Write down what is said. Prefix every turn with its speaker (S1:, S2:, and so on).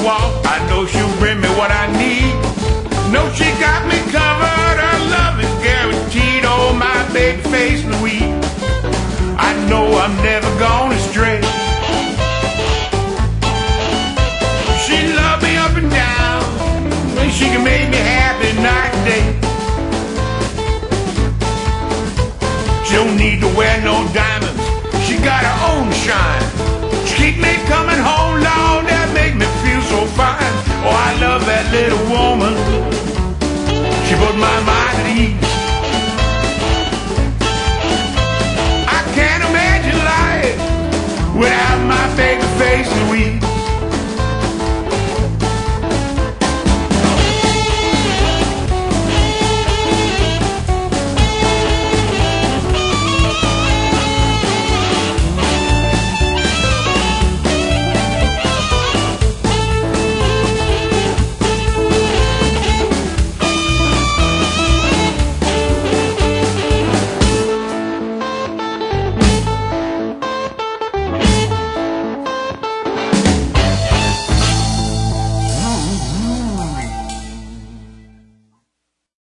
S1: walk. I know she'll bring me what I need. Know she got me covered. Her love is guaranteed. Oh, my baby face Louise, I know I'm never gone astray. She loved me up and down, and she can make me happy night and day. She don't need to wear no diamonds, she got her own shine. She keep me coming home like